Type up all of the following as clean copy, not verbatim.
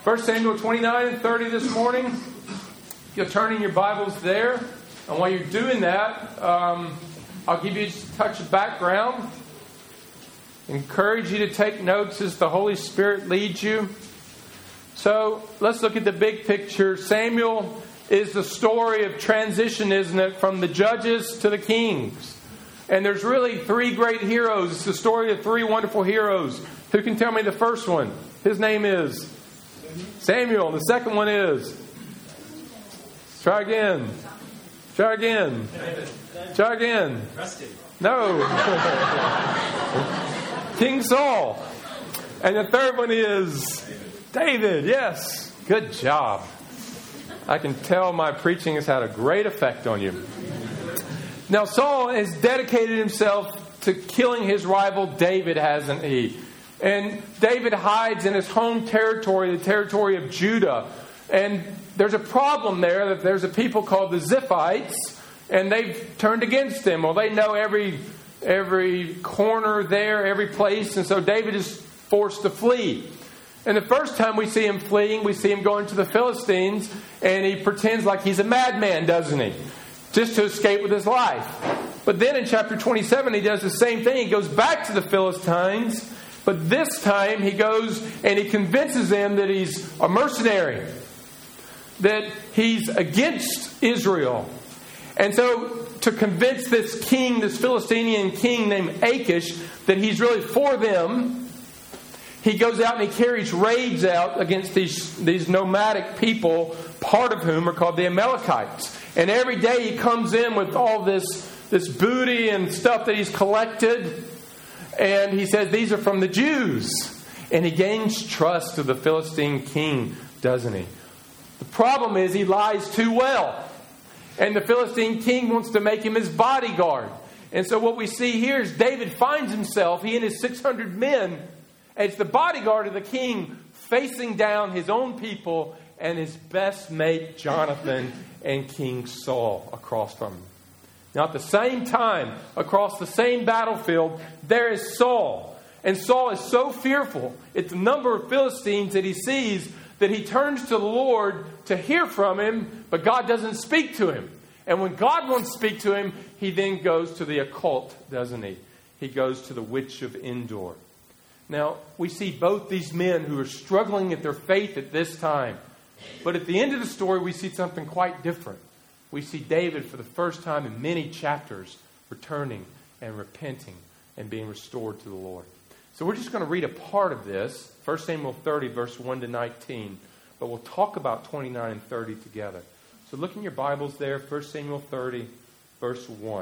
1 Samuel 29 and 30 this morning. You'll turn in your Bibles there. And while you're doing that, I'll give you just a touch of background. Encourage you to take notes as the Holy Spirit leads you. So let's look at the big picture. Samuel is the story of transition, isn't it, from the judges to the kings. And there's really three great heroes. It's the story of three wonderful heroes. Who can tell me the first one? His name is Samuel. The second one is... Try again. Try again. Try again. No. King Saul. And the third one is David. Yes. Good job. I can tell my preaching has had a great effect on you. Now, Saul has dedicated himself to killing his rival David, hasn't he? And David hides in his home territory, the territory of Judah. And there's a problem there that there's a people called the Ziphites, and they've turned against him. Well, they know every corner there, every place, and so David is forced to flee. And the first time we see him fleeing, we see him going to the Philistines, and he pretends like he's a madman, doesn't he? Just to escape with his life. But then in chapter 27, he does the same thing. He goes back to the Philistines, but this time he goes and he convinces them that he's a mercenary, that he's against Israel. And so to convince this king, this Philistinian king named Achish, that he's really for them, he goes out and he carries raids out against these nomadic people, part of whom are called the Amalekites. And every day he comes in with all this booty and stuff that he's collected. And he says, these are from the Jews. And he gains trust of the Philistine king, doesn't he? The problem is he lies too well. And the Philistine king wants to make him his bodyguard. And so what we see here is David finds himself, he and his 600 men, as the bodyguard of the king, facing down his own people and his best mate Jonathan and King Saul across from him. Now at the same time, across the same battlefield, there is Saul. And Saul is so fearful at the number of Philistines that he sees that he turns to the Lord to hear from him, but God doesn't speak to him. And when God won't speak to him, he then goes to the occult, doesn't he? He goes to the witch of Endor. Now, we see both these men who are struggling at their faith at this time. But at the end of the story, we see something quite different. We see David, for the first time in many chapters, returning and repenting and being restored to the Lord. So we're just going to read a part of this, 1 Samuel 30, verse 1 to 19. But we'll talk about 29 and 30 together. So look in your Bibles there, 1 Samuel 30, verse 1.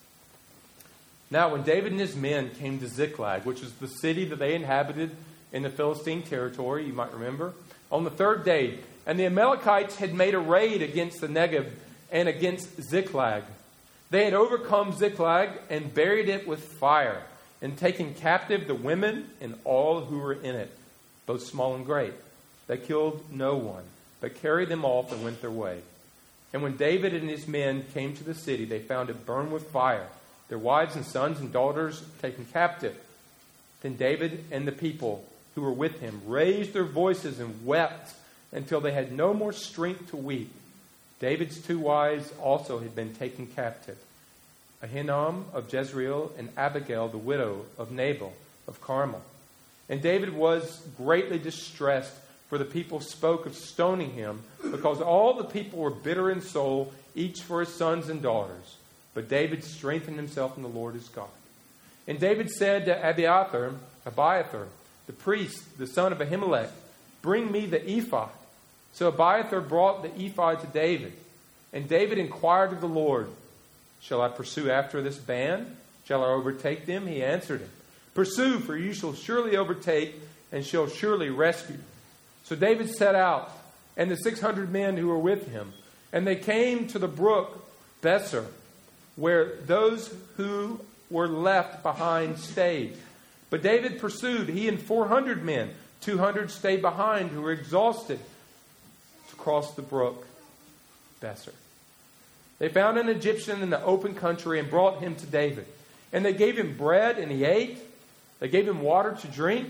Now, when David and his men came to Ziklag, which is the city that they inhabited in the Philistine territory, you might remember, on the third day, and the Amalekites had made a raid against the Negev and against Ziklag. They had overcome Ziklag and buried it with fire, and taken captive the women and all who were in it, both small and great. They killed no one, but carried them off and went their way. And when David and his men came to the city, they found it burned with fire, their wives and sons and daughters taken captive. Then David and the people who were with him raised their voices and wept until they had no more strength to weep. David's two wives also had been taken captive, Ahinoam of Jezreel and Abigail, the widow of Nabal of Carmel. And David was greatly distressed, for the people spoke of stoning him, because all the people were bitter in soul, each for his sons and daughters. But David strengthened himself in the Lord his God. And David said to Abiathar, the priest, the son of Ahimelech, bring me the ephod. So Abiathar brought the ephod to David. And David inquired of the Lord, shall I pursue after this band? Shall I overtake them? He answered him, pursue, for you shall surely overtake and shall surely rescue. So David set out, and the 600 men who were with him, and they came to the brook Besser, where those who were left behind stayed. But David pursued, he and 400 men. 200 stayed behind who were exhausted to cross the brook Besser. They found an Egyptian in the open country and brought him to David. And they gave him bread and he ate. They gave him water to drink.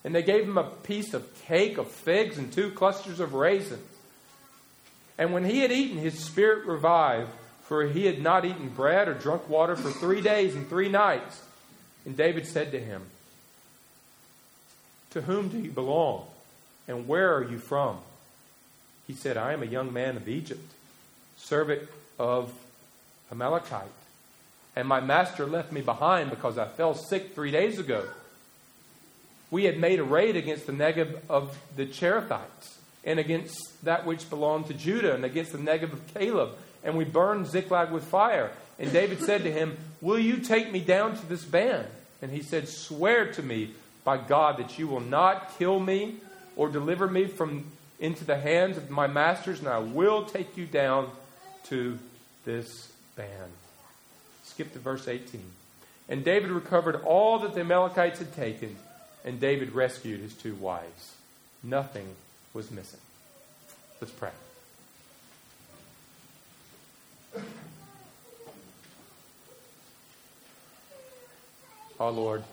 And they gave him a piece of cake of figs and 2 clusters of raisins. And when he had eaten, his spirit revived, for he had not eaten bread or drunk water for 3 days and 3 nights. And David said to him, "To whom do you belong? And where are you from?" He said, "I am a young man of Egypt, servant of Amalekite. And my master left me behind because I fell sick 3 days ago. We had made a raid against the Negev of the Cherethites, and against that which belonged to Judah, and against the Negev of Caleb. And we burned Ziklag with fire." And David said to him, "Will you take me down to this band?" And he said, "Swear to me by God that you will not kill me or deliver me into the hands of my masters, and I will take you down to this band." Skip to verse 18. And David recovered all that the Amalekites had taken, and David rescued his 2 wives. Nothing was missing. Let's pray. Oh Lord,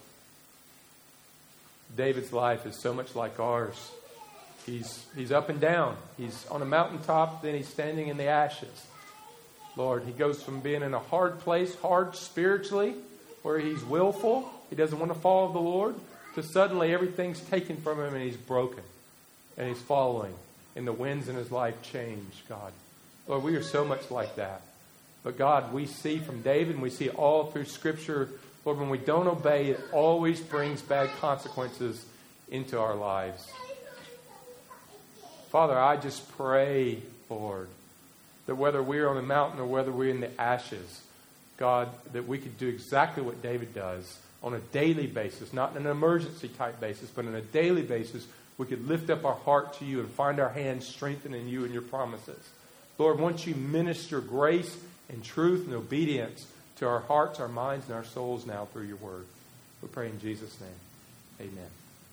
David's life is so much like ours. He's up and down. He's on a mountaintop, then he's standing in the ashes. Lord, he goes from being in a hard place, hard spiritually, where he's willful, he doesn't want to follow the Lord, to suddenly everything's taken from him and he's broken. And he's following. And the winds in his life change, God. Lord, we are so much like that. But God, we see from David, and we see all through Scripture, Lord, when we don't obey, it always brings bad consequences into our lives. Father, I just pray, Lord, that whether we're on the mountain or whether we're in the ashes, God, that we could do exactly what David does on a daily basis, not in an emergency type basis, but on a daily basis, we could lift up our heart to you and find our hands strengthened in you and your promises. Lord, once you minister grace and truth and obedience to our hearts, our minds, and our souls now through your word. We pray in Jesus' name. Amen.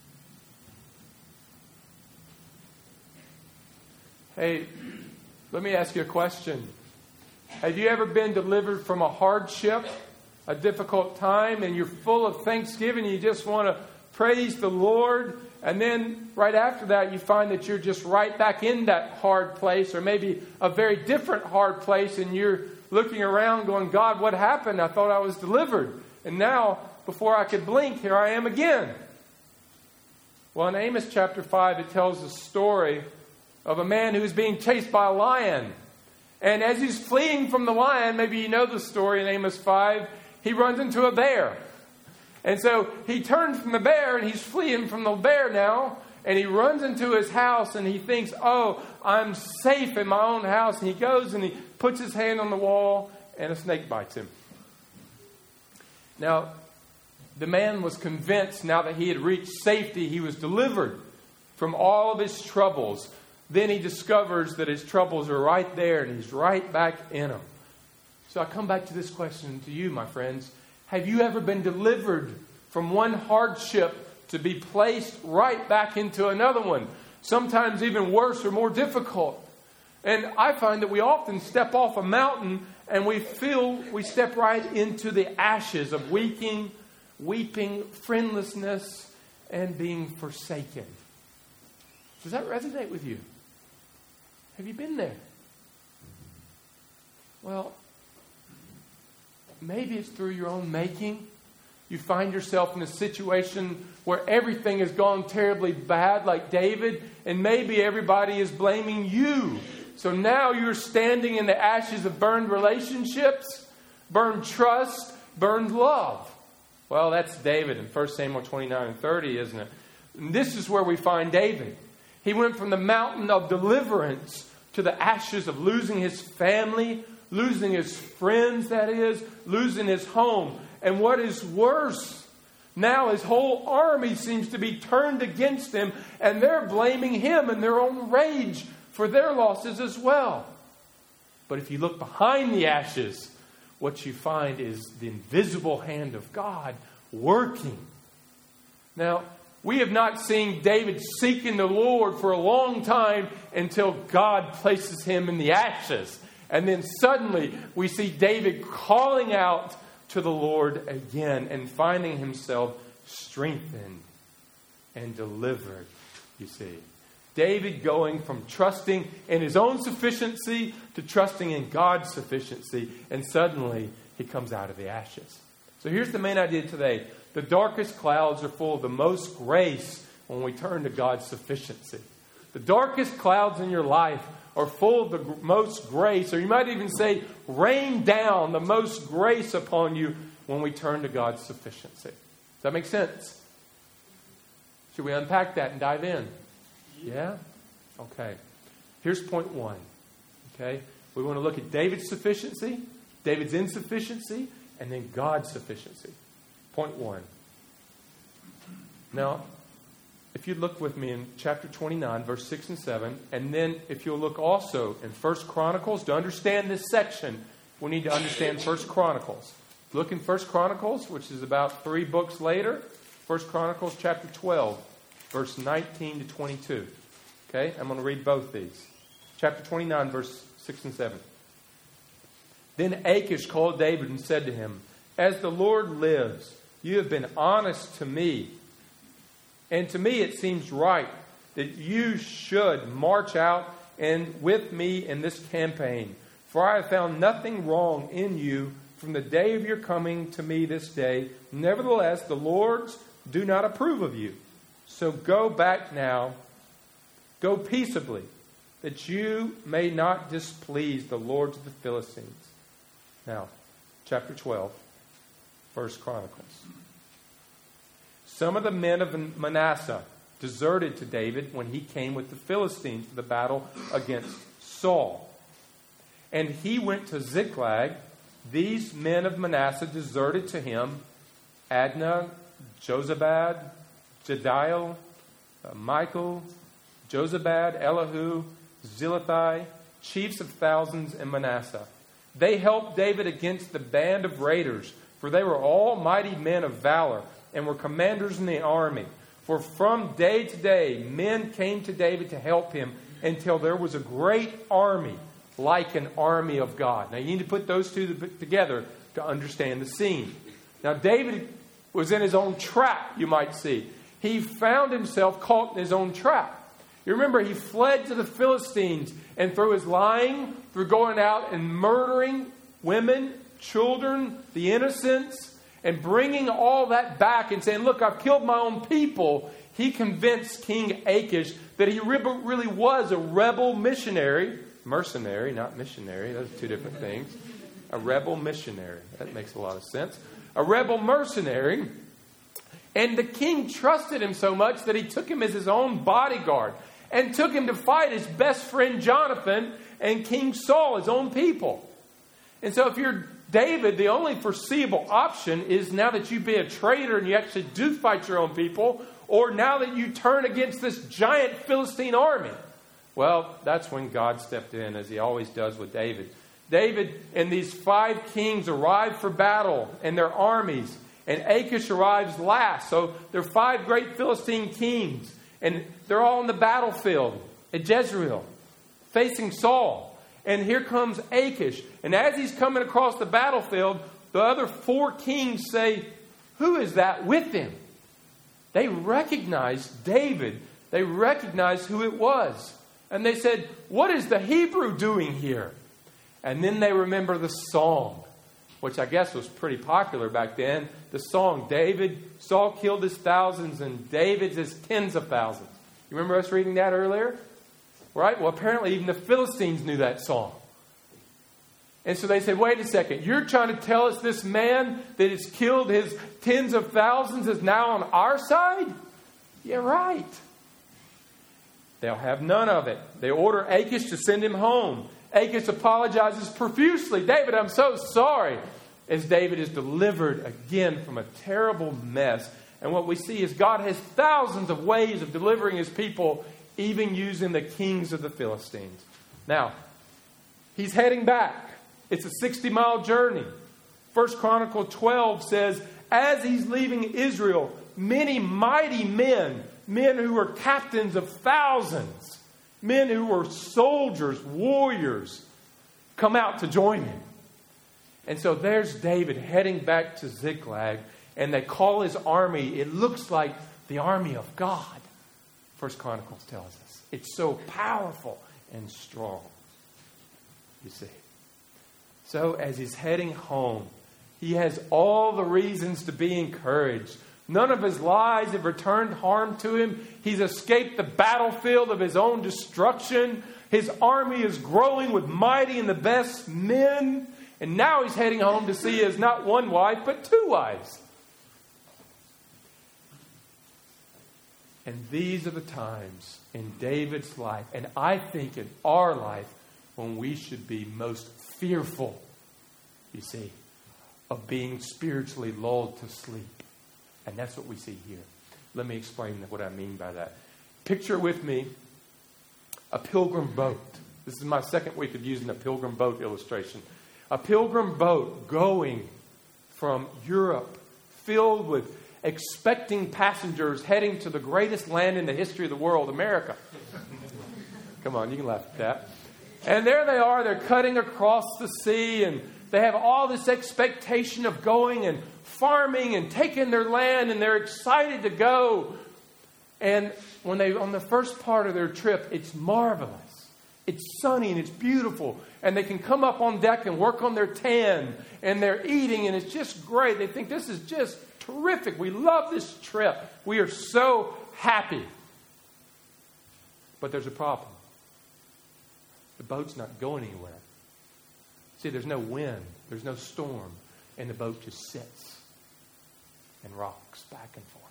Hey, let me ask you a question. Have you ever been delivered from a hardship, a difficult time, and you're full of thanksgiving, you just want to praise the Lord, and then right after that you find that you're just right back in that hard place, or maybe a very different hard place, and you're looking around going, God, what happened? I thought I was delivered. And now, before I could blink, here I am again. Well, in Amos chapter 5, it tells the story of a man who's being chased by a lion. And as he's fleeing from the lion, maybe you know the story in Amos 5, he runs into a bear. And so he turns from the bear and he's fleeing from the bear now. And he runs into his house and he thinks, oh, I'm safe in my own house. And he goes and he puts his hand on the wall and a snake bites him. Now, the man was convinced now that he had reached safety, he was delivered from all of his troubles. Then he discovers that his troubles are right there and he's right back in them. So I come back to this question to you, my friends. Have you ever been delivered from one hardship to be placed right back into another one? Sometimes even worse or more difficult. And I find that we often step off a mountain and we step right into the ashes of weeping, friendlessness, and being forsaken. Does that resonate with you? Have you been there? Well, maybe it's through your own making. You find yourself in a situation where everything has gone terribly bad, like David, and maybe everybody is blaming you. So now you're standing in the ashes of burned relationships, burned trust, burned love. Well, that's David in 1 Samuel 29 and 30, isn't it? And this is where we find David. He went from the mountain of deliverance to the ashes of losing his family, losing his friends, that is, losing his home. And what is worse, now his whole army seems to be turned against him, and they're blaming him in their own rage for their losses as well. But if you look behind the ashes, what you find is the invisible hand of God working. Now, we have not seen David seeking the Lord for a long time until God places him in the ashes. And then suddenly we see David calling out to the Lord again and finding himself strengthened and delivered, you see. David going from trusting in his own sufficiency to trusting in God's sufficiency. And suddenly, he comes out of the ashes. So here's the main idea today. The darkest clouds are full of the most grace when we turn to God's sufficiency. The darkest clouds in your life are full of the most grace, or you might even say, rain down the most grace upon you when we turn to God's sufficiency. Does that make sense? Should we unpack that and dive in? Yeah? Okay. Here's point one. Okay? We want to look at David's sufficiency, David's insufficiency, and then God's sufficiency. Point one. Now, if you look with me in chapter 29, verse 6 and 7, and then if you'll look also in 1 Chronicles, to understand this section, we need to understand 1 Chronicles. Look in 1 Chronicles, which is about 3 books later. 1 Chronicles chapter 12, verse 19 to 22. Okay, I'm going to read both these. Chapter 29, verse 6 and 7. Then Achish called David and said to him, "As the Lord lives, you have been honest to me. And to me it seems right that you should march out and with me in this campaign. For I have found nothing wrong in you from the day of your coming to me this day. Nevertheless, the Lords do not approve of you. So go back now, go peaceably, that you may not displease the lords of the Philistines." Now, chapter 12, 1 Chronicles. Some of the men of Manasseh deserted to David when he came with the Philistines for the battle against Saul. And he went to Ziklag. These men of Manasseh deserted to him: Adnah, Jozabad, Jediel, Michael, Jozabad, Elihu, Zilithai, chiefs of thousands in Manasseh. They helped David against the band of raiders, for they were all mighty men of valor and were commanders in the army. For from day to day, men came to David to help him until there was a great army, like an army of God. Now, you need to put those two together to understand the scene. Now, David was in his own trap, you might see. He found himself caught in his own trap. You remember, he fled to the Philistines, and through his lying, through going out and murdering women, children, the innocents, and bringing all that back and saying, "Look, I've killed my own people," he convinced King Achish that he really was a rebel missionary. Mercenary, not missionary. Those are two different things. A rebel missionary. That makes a lot of sense. A rebel mercenary. And the king trusted him so much that he took him as his own bodyguard and took him to fight his best friend Jonathan and King Saul, his own people. And so if you're David, the only foreseeable option is now that you be a traitor and you actually do fight your own people, or now that you turn against this giant Philistine army. Well, that's when God stepped in, as he always does with David. David and these 5 kings arrive for battle and their armies, and Achish arrives last. So there are 5 great Philistine kings, and they're all in the battlefield at Jezreel, facing Saul. And here comes Achish. And as he's coming across the battlefield, the other 4 kings say, "Who is that with him?" They recognized David. They recognized who it was. And they said, "What is the Hebrew doing here?" And then they remember the song, which I guess was pretty popular back then. The song, Saul killed his thousands and David's his tens of thousands. You remember us reading that earlier? Right? Well, apparently even the Philistines knew that song. And so they said, "Wait a second. You're trying to tell us this man that has killed his tens of thousands is now on our side?" Yeah, right. They'll have none of it. They order Achish to send him home. Achish apologizes profusely. "David, I'm so sorry." As David is delivered again from a terrible mess. And what we see is God has thousands of ways of delivering his people, even using the kings of the Philistines. Now, he's heading back. It's a 60-mile journey. 1 Chronicles 12 says, as he's leaving Israel, many mighty men who were captains of thousands, men who were soldiers, warriors, come out to join him. And so there's David heading back to Ziklag, and they call his army, it looks like the army of God. First Chronicles tells us. It's so powerful and strong. You see. So as he's heading home, he has all the reasons to be encouraged. None of his lies have returned harm to him. He's escaped the battlefield of his own destruction. His army is growing with mighty and the best men. And now he's heading home to see his not one wife, but two wives. And these are the times in David's life, and I think in our life, when we should be most fearful, you see, of being spiritually lulled to sleep. And that's what we see here. Let me explain what I mean by that. Picture with me a pilgrim boat. This is my second week of using a pilgrim boat illustration. A pilgrim boat going from Europe, filled with expecting passengers heading to the greatest land in the history of the world, America. Come on, you can laugh at that. And there they are, they're cutting across the sea, and they have all this expectation of going and farming and taking their land, and they're excited to go. And when they on the first part of their trip, it's marvelous. It's sunny and it's beautiful. And they can come up on deck and work on their tan, and they're eating, and it's just great. They think this is just terrific. We love this trip. We are so happy. But there's a problem. The boat's not going anywhere. See, there's no wind. There's no storm. And the boat just sits and rocks back and forth.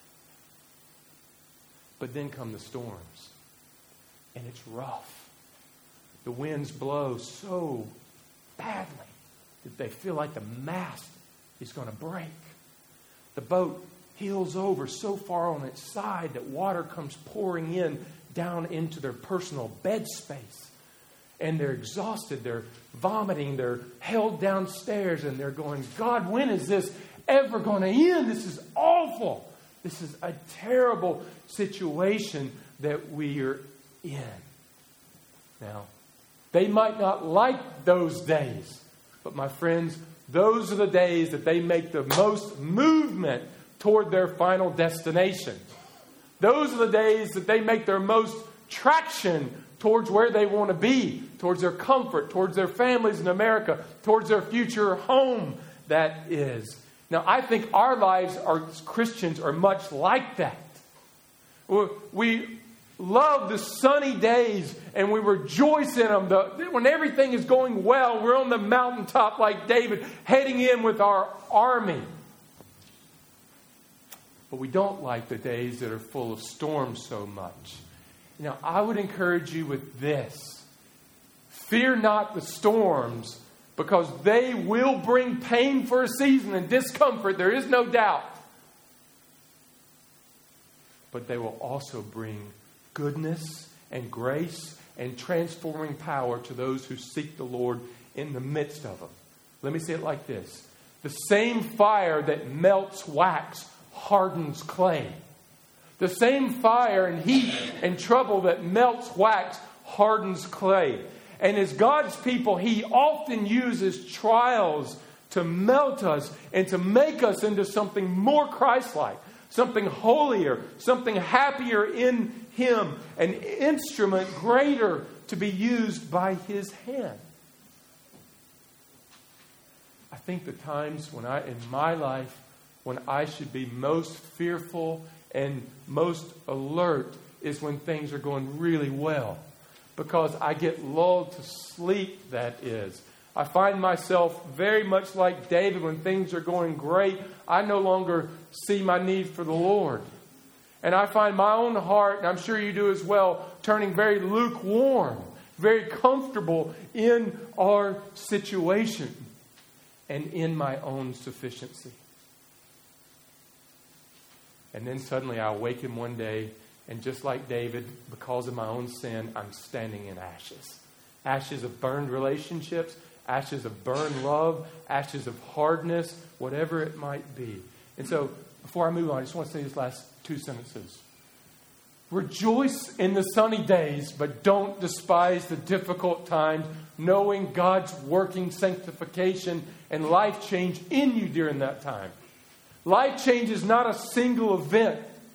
But then come the storms. And it's rough. The winds blow so badly that they feel like the mast is going to break. The boat heels over so far on its side that water comes pouring in down into their personal bed space. And they're exhausted, they're vomiting, they're held downstairs, and they're going, God, when is this ever going to end? This is awful. This is a terrible situation that we are in. Now, they might not like those days, but my friends, those are the days that they make the most movement toward their final destination. Those are the days that they make their most traction towards where they want to be, towards their comfort, towards their families in America, towards their future home, that is. Now, I think our lives as Christians are much like that. We love the sunny days and we rejoice in them. When everything is going well, we're on the mountaintop like David, heading in with our army. But we don't like the days that are full of storms so much. Now, I would encourage you with this. Fear not the storms, because they will bring pain for a season and discomfort. There is no doubt. But they will also bring goodness and grace and transforming power to those who seek the Lord in the midst of them. Let me say it like this. The same fire that melts wax hardens clay. The same fire and heat and trouble that melts wax hardens clay. And as God's people, He often uses trials to melt us and to make us into something more Christ-like, something holier, something happier in Him, an instrument greater to be used by His hand. I think the times in my life when I should be most fearful and most alert is when things are going really well. Because I get lulled to sleep, that is. I find myself very much like David when things are going great. I no longer see my need for the Lord. And I find my own heart, and I'm sure you do as well, turning very lukewarm, very comfortable in our situation and in my own sufficiency. And then suddenly I awaken one day, and just like David, because of my own sin, I'm standing in ashes. Ashes of burned relationships, ashes of burned love, ashes of hardness, whatever it might be. And so, before I move on, I just want to say these last two sentences. Rejoice in the sunny days, but don't despise the difficult times, knowing God's working sanctification and life change in you during that time. Life change is not a single event.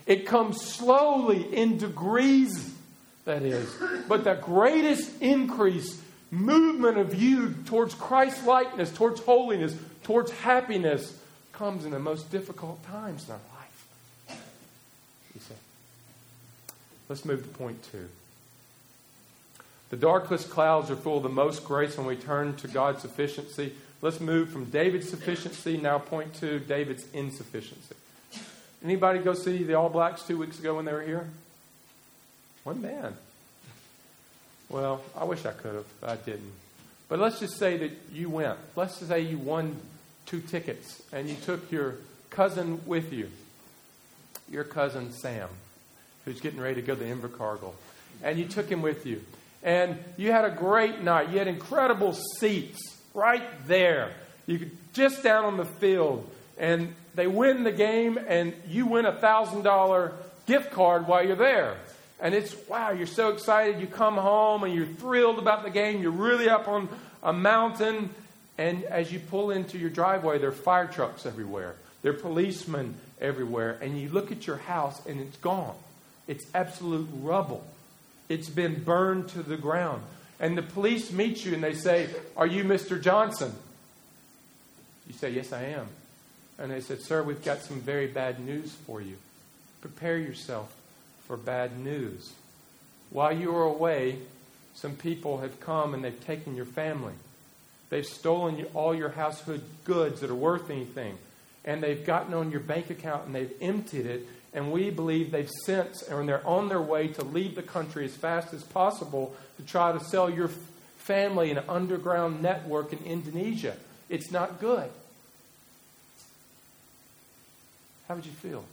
It comes slowly in degrees, that is. But the greatest increase, movement of you towards Christ-likeness, towards holiness, towards happiness, comes in the most difficult times in our life. You see. Let's move to point 2. The darkest clouds are full of the most grace when we turn to God's sufficiency. Let's move from David's sufficiency, now point 2, David's insufficiency. Anybody go see the All Blacks 2 weeks ago when they were here? One man. Well, I wish I could have, but I didn't. But let's just say that you went. Let's just say you won 2 tickets and you took your cousin with you. Your cousin Sam, who's getting ready to go to Invercargill. And you took him with you. And you had a great night. You had incredible seats right there. You could just down on the field. And they win the game and you win a $1,000 gift card while you're there. And it's, wow, you're so excited. You come home and you're thrilled about the game. You're really up on a mountain. And as you pull into your driveway, there are fire trucks everywhere. There are policemen everywhere. And you look at your house and it's gone. It's absolute rubble. It's been burned to the ground. And the police meet you and they say, "Are you Mr. Johnson?" You say, "Yes, I am." And they said, "Sir, we've got some very bad news for you. Prepare yourself for bad news. While you were away, some people have come and they've taken your family. They've stolen all your household goods that are worth anything. And they've gotten on your bank account and they've emptied it. And we believe they've since, and they're on their way to leave the country as fast as possible to try to sell your family in an underground network in Indonesia. It's not good." How would you feel?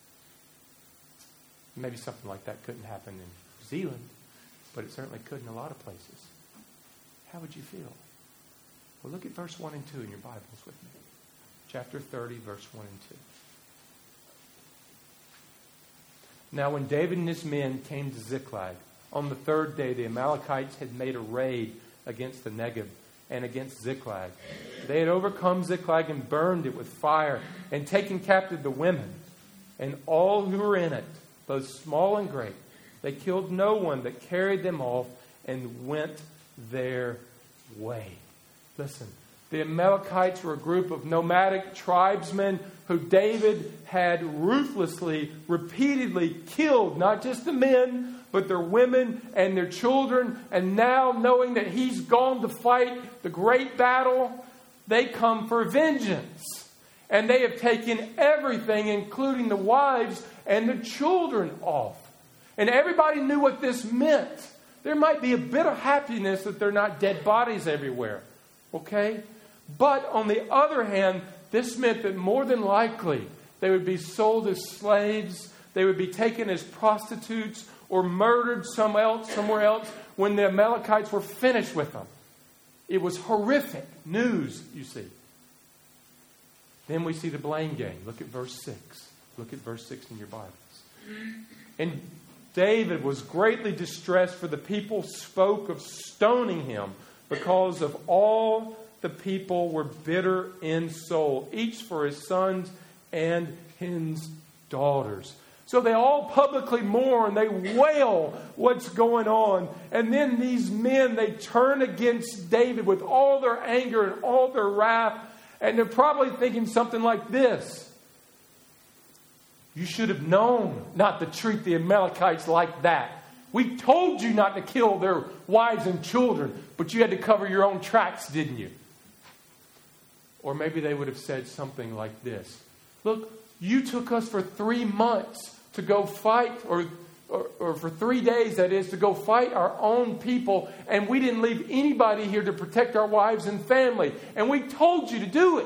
Maybe something like that couldn't happen in New Zealand, but it certainly could in a lot of places. How would you feel? Well, look at verse 1 and 2 in your Bibles with me. Chapter 30, verse 1 and 2. Now when David and his men came to Ziklag, on the 3rd day the Amalekites had made a raid against the Negev and against Ziklag. They had overcome Ziklag and burned it with fire and taken captive the women and all who were in it, both small and great. They killed no one, but carried them off and went their way. Listen, the Amalekites were a group of nomadic tribesmen who David had ruthlessly, repeatedly killed, not just the men, but their women and their children. And now, knowing that he's gone to fight the great battle, they come for vengeance. And they have taken everything, including the wives and the children, off. And everybody knew what this meant. There might be a bit of happiness that they're not dead bodies everywhere. Okay? But on the other hand, this meant that more than likely they would be sold as slaves, they would be taken as prostitutes, or murdered somewhere else when the Amalekites were finished with them. It was horrific news, you see. Then we see the blame game. Look at verse 6. Look at verse 6 in your Bibles. And David was greatly distressed, for the people spoke of stoning him, because of all the people were bitter in soul, each for his sons and his daughters. So they all publicly mourn. They wail what's going on. And then these men, they turn against David with all their anger and all their wrath. And they're probably thinking something like this: "You should have known not to treat the Amalekites like that. We told you not to kill their wives and children, but you had to cover your own tracks, didn't you?" Or maybe they would have said something like this: "Look, you took us for 3 months to go fight, or for 3 days, that is, to go fight our own people, and we didn't leave anybody here to protect our wives and family, and we told you to do it."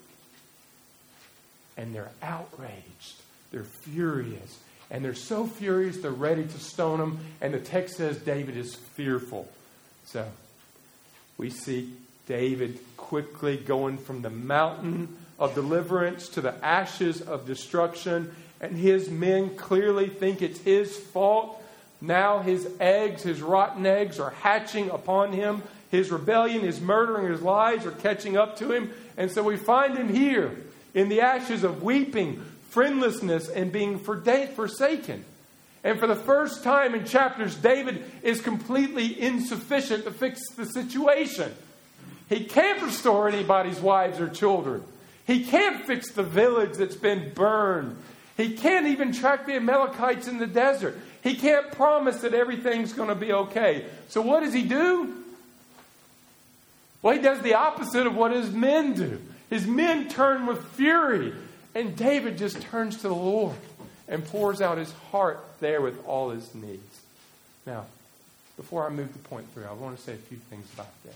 And they're outraged. They're furious. And they're so furious, they're ready to stone him. And the text says David is fearful. So we see David quickly going from the mountain of deliverance to the ashes of destruction. And his men clearly think it's his fault. Now his eggs, his rotten eggs, are hatching upon him. His rebellion, his murder, and his lies are catching up to him. And so we find him here in the ashes of weeping, friendlessness and being forsaken. And for the first time in chapters, David is completely insufficient to fix the situation. He can't restore anybody's wives or children. He can't fix the village that's been burned. He can't even track the Amalekites in the desert. He can't promise that everything's going to be okay. So what does he do? Well, he does the opposite of what his men do. His men turn with fury. And David just turns to the Lord and pours out his heart there with all his needs. Now, before I move to point 3, I want to say a few things about this.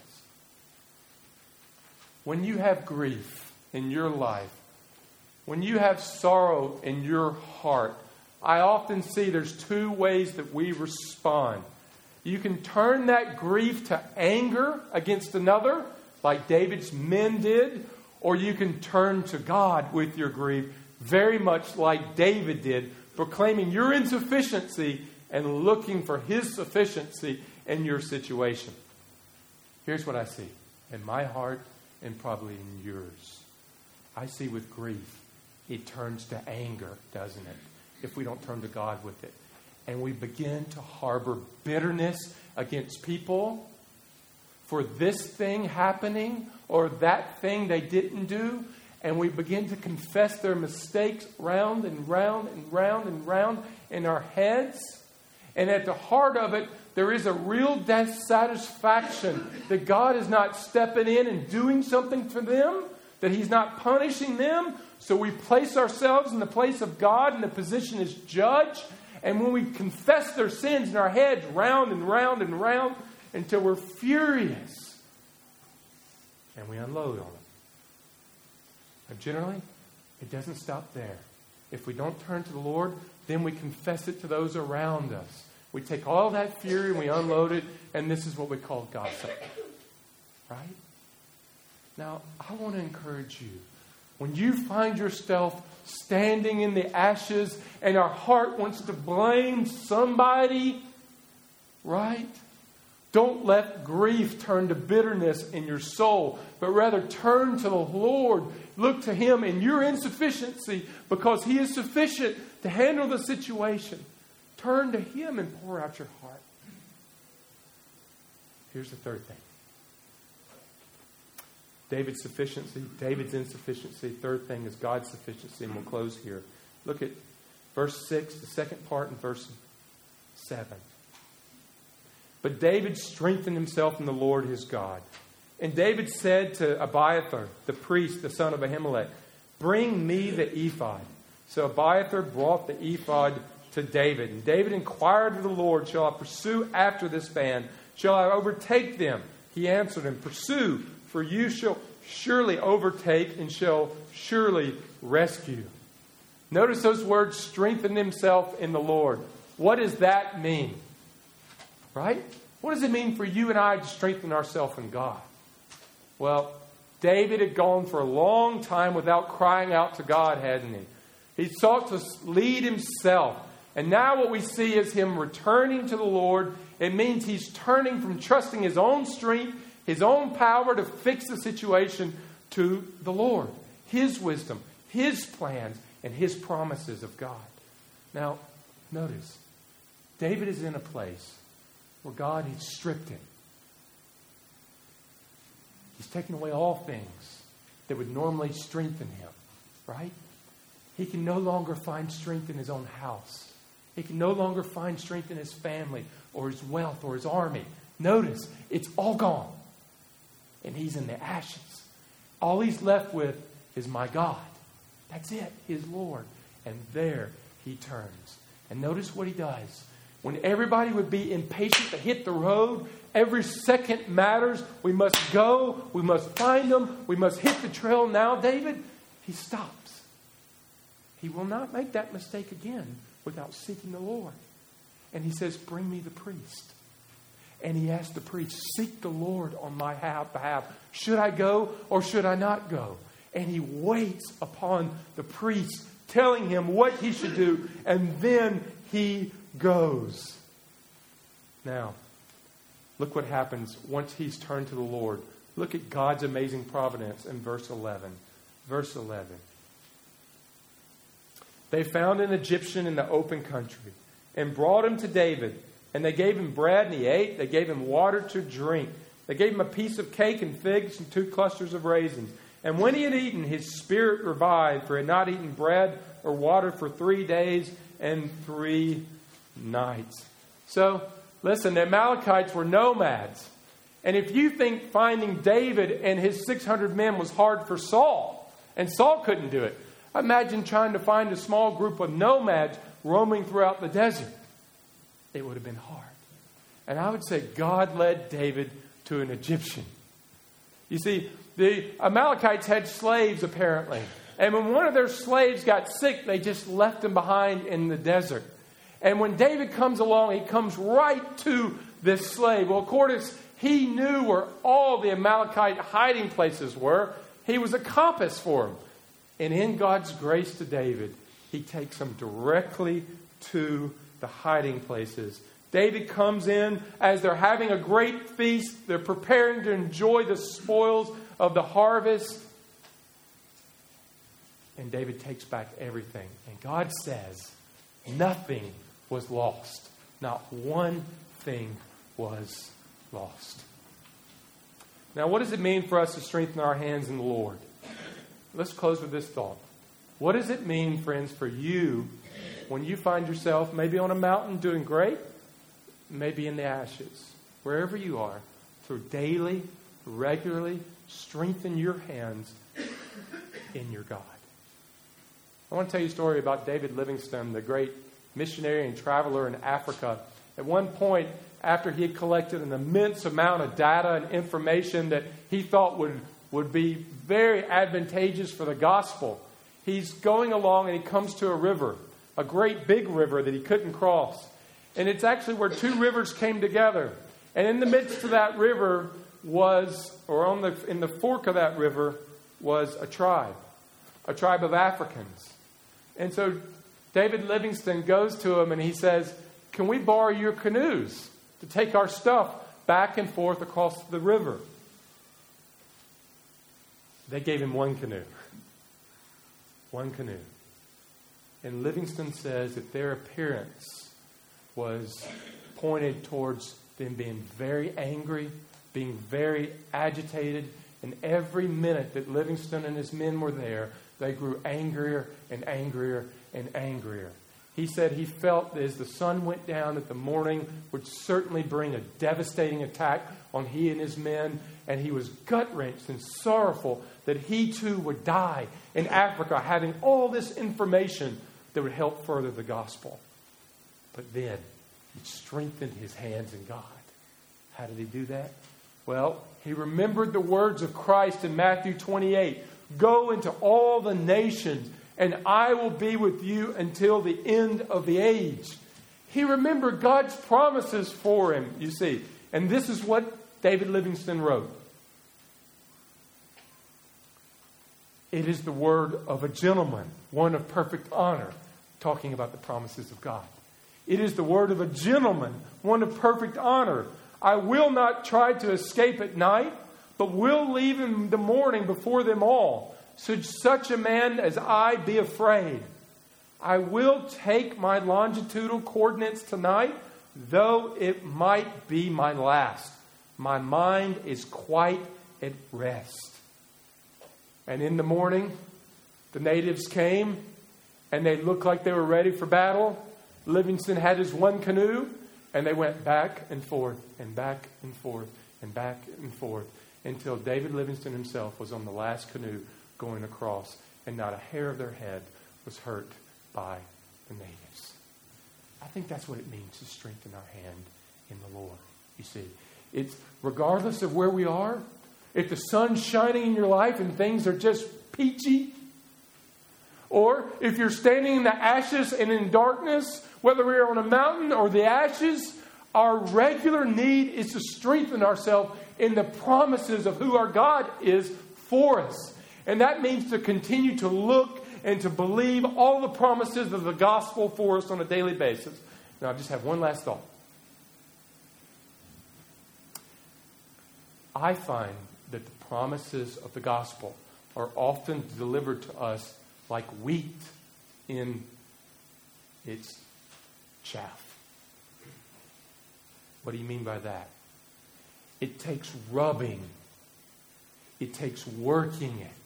When you have grief in your life, when you have sorrow in your heart, I often see there's 2 ways that we respond. You can turn that grief to anger against another, like David's men did, or you can turn to God with your grief, very much like David did, proclaiming your insufficiency and looking for His sufficiency in your situation. Here's what I see in my heart and probably in yours. I see with grief, it turns to anger, doesn't it? If we don't turn to God with it. And we begin to harbor bitterness against people for this thing happening or that thing they didn't do. And we begin to confess their mistakes round and round and round and round in our heads. And at the heart of it, there is a real dissatisfaction that God is not stepping in and doing something for them, that He's not punishing them. So we place ourselves in the place of God in the position as judge. And when we confess their sins in our heads round and round and round until we're furious, and we unload on them. But generally, it doesn't stop there. If we don't turn to the Lord, then we confess it to those around us. We take all that fury and we unload it, and this is what we call gossip. Right? Now, I want to encourage you. When you find yourself standing in the ashes and our heart wants to blame somebody, right? Don't let grief turn to bitterness in your soul, but rather turn to the Lord. Look to Him in your insufficiency because He is sufficient to handle the situation. Turn to Him and pour out your heart. Here's the third thing. David's sufficiency, David's insufficiency. Third thing is God's sufficiency, and we'll close here. Look at verse 6, the second part, and verse 7. But David strengthened himself in the Lord his God. And David said to Abiathar, the priest, the son of Ahimelech, "Bring me the ephod." So Abiathar brought the ephod to David. And David inquired of the Lord, "Shall I pursue after this band? Shall I overtake them?" He answered him, "Pursue, for you shall surely overtake and shall surely rescue." Notice those words, strengthen himself in the Lord. What does that mean? Right? What does it mean for you and I to strengthen ourselves in God? Well, David had gone for a long time without crying out to God, hadn't he? He sought to lead himself. And now what we see is him returning to the Lord. It means he's turning from trusting his own strength, his own power to fix the situation to the Lord. His wisdom, His plans, and His promises of God. Now, notice, David is in a place where God has stripped him. He's taken away all things that would normally strengthen him, right? He can no longer find strength in his own house. He can no longer find strength in his family or his wealth or his army. Notice, it's all gone. And he's in the ashes. All he's left with is my God. That's it, His Lord. And there he turns. And notice what he does. When everybody would be impatient to hit the road, every second matters. We must go. We must find them. We must hit the trail now. David, he stops. He will not make that mistake again without seeking the Lord. And he says, "Bring me the priest." And he asked the priest, "Seek the Lord on my behalf. Should I go or should I not go?" And he waits upon the priest, telling him what he should do. And then he goes. Now, look what happens once he's turned to the Lord. Look at God's amazing providence in verse 11. Verse 11. they found an Egyptian in the open country and brought him to David. And they gave him bread and he ate. They gave him water to drink. They gave him a piece of cake and figs and 2 clusters of raisins. And when he had eaten, his spirit revived, for he had not eaten bread or water for 3 days and 3 nights. So, listen, the Amalekites were nomads. And if you think finding David and his 600 men was hard for Saul, and Saul couldn't do it, imagine trying to find a small group of nomads roaming throughout the desert. It would have been hard. And I would say God led David to an Egyptian. You see, the Amalekites had slaves apparently. And when one of their slaves got sick, they just left him behind in the desert. And when David comes along, he comes right to this slave. Well, of course, he knew where all the Amalekite hiding places were. He was a compass for him. And in God's grace to David, he takes him directly to the hiding places. David comes in as they're having a great feast. They're preparing to enjoy the spoils of the harvest. And David takes back everything. And God says, nothing was lost. Not one thing was lost. Now, what does it mean for us to strengthen our hands in the Lord? Let's close with this thought. What does it mean, friends, for you when you find yourself maybe on a mountain doing great, maybe in the ashes, wherever you are, to daily, regularly strengthen your hands in your God? I want to tell you a story about David Livingstone, the great missionary and traveler in Africa. At one point, after he had collected an immense amount of data and information that he thought would be very advantageous for the gospel, he's going along and he comes to a river, a great big river that he couldn't cross. And it's actually where 2 rivers came together. And in the midst of that river in the fork of that river was a tribe of Africans. And so David Livingstone goes to him and he says, "Can we borrow your canoes to take our stuff back and forth across the river?" They gave him 1 canoe. 1 canoe. And Livingstone says that their appearance was pointed towards them being very angry, being very agitated. And every minute that Livingstone and his men were there, they grew angrier and angrier and angrier. He said he felt that as the sun went down that the morning would certainly bring a devastating attack on he and his men. And he was gut-wrenched and sorrowful that he too would die in Africa, having all this information that would help further the gospel. But then he strengthened his hands in God. How did he do that? Well, he remembered the words of Christ in Matthew 28. "Go into all the nations, and I will be with you until the end of the age." He remembered God's promises for him, you see. And this is what David Livingstone wrote. "It is the word of a gentleman, one of perfect honor," talking about the promises of God. "It is the word of a gentleman, one of perfect honor. I will not try to escape at night, but will leave in the morning before them all. Should such a man as I be afraid, I will take my longitudinal coordinates tonight, though it might be my last. My mind is quite at rest." And in the morning, the natives came, and they looked like they were ready for battle. Livingstone had his 1 canoe, and they went back and forth, and back and forth, and back and forth, until David Livingstone himself was on the last canoe going across, and not a hair of their head was hurt by the natives. I think that's what it means to strengthen our hand in the Lord. You see, it's regardless of where we are, if the sun's shining in your life and things are just peachy, or if you're standing in the ashes and in darkness, whether we're on a mountain or the ashes, our regular need is to strengthen ourselves in the promises of who our God is for us. And that means to continue to look and to believe all the promises of the gospel for us on a daily basis. Now, I just have one last thought. I find that the promises of the gospel are often delivered to us like wheat in It's chaff. What do you mean by that? It takes rubbing. It takes working it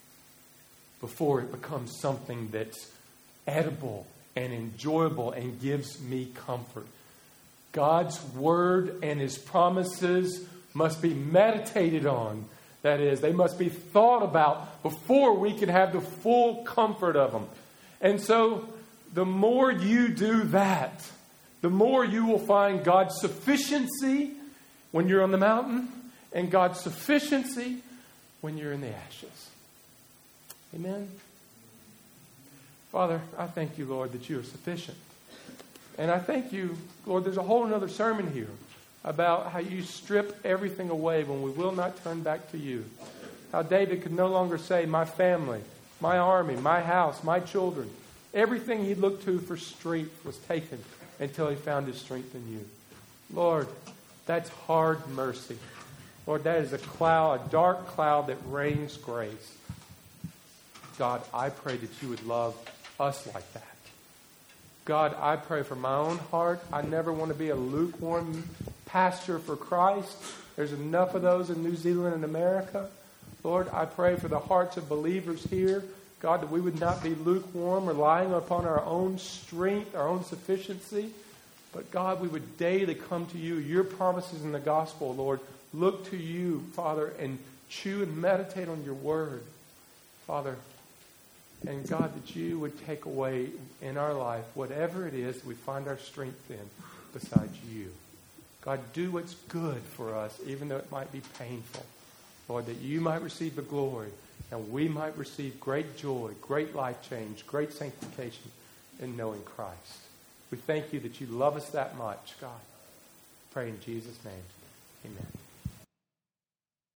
before it becomes something that's edible and enjoyable and gives me comfort. God's word and his promises must be meditated on. That is, they must be thought about before we can have the full comfort of them. And so, the more you do that, the more you will find God's sufficiency when you're on the mountain and God's sufficiency when you're in the ashes. Amen? Father, I thank you, Lord, that you are sufficient. And I thank you, Lord, there's a whole other sermon here about how you strip everything away when we will not turn back to you. How David could no longer say, my family, my army, my house, my children. Everything he looked to for strength was taken until he found his strength in you. Lord, that's hard mercy. Lord, that is a cloud, a dark cloud that rains grace. God, I pray that you would love us like that. God, I pray for my own heart. I never want to be a lukewarm pastor for Christ. There's enough of those in New Zealand and America. Lord, I pray for the hearts of believers here. God, that we would not be lukewarm, relying upon our own strength, our own sufficiency. But God, we would daily come to you. Your promises in the gospel, Lord, look to you, Father, and chew and meditate on your word, Father. And God, that you would take away in our life whatever it is we find our strength in besides you. God, do what's good for us, even though it might be painful. Lord, that you might receive the glory and we might receive great joy, great life change, great sanctification in knowing Christ. We thank you that you love us that much, God. Pray in Jesus' name. Amen.